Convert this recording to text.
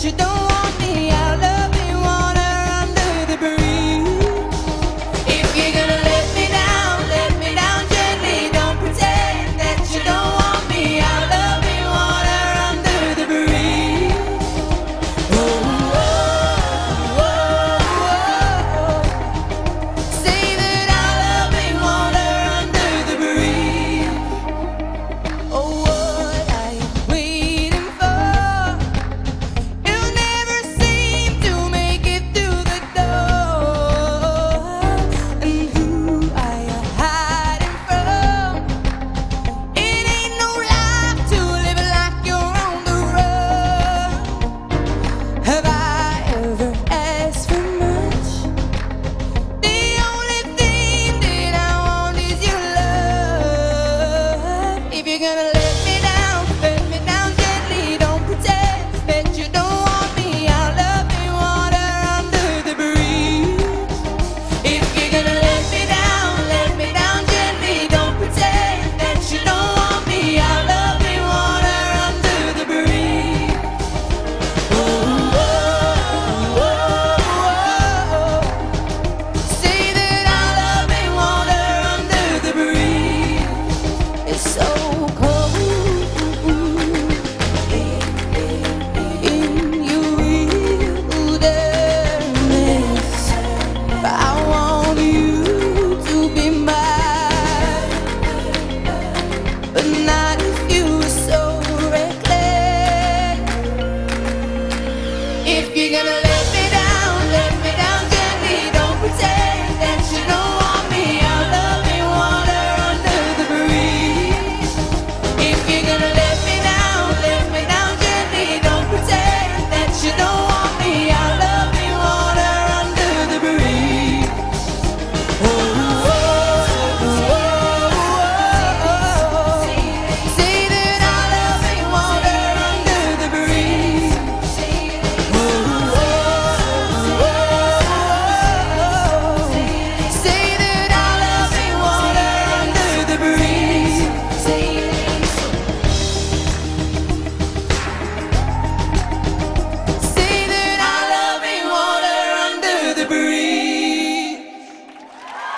you don't want me out, loving water under the bridge. If you're gonna let me down gently. Don't pretend that you don't want me out, loving water under the bridge. Oh, oh, oh, oh. Say that I'm loving water under the bridge. Oh, what are you waiting for? You'll never seem to make it through the door. And who are you hiding from? It ain't no life to live like you're on the run. Have I ever asked for much? The only thing that I want is your love. If you're gonna let me down gently. Don't pretend that you don't want me out, loving water under the bridge. If you're gonna let me down gently. Don't pretend that you don't want me out, loving water under the bridge. Oh, oh, oh, oh. Say that I'm loving water under the bridge. It's so cold in your wilderness. I want you to be mine, but not if you are so reckless. If you're gonna let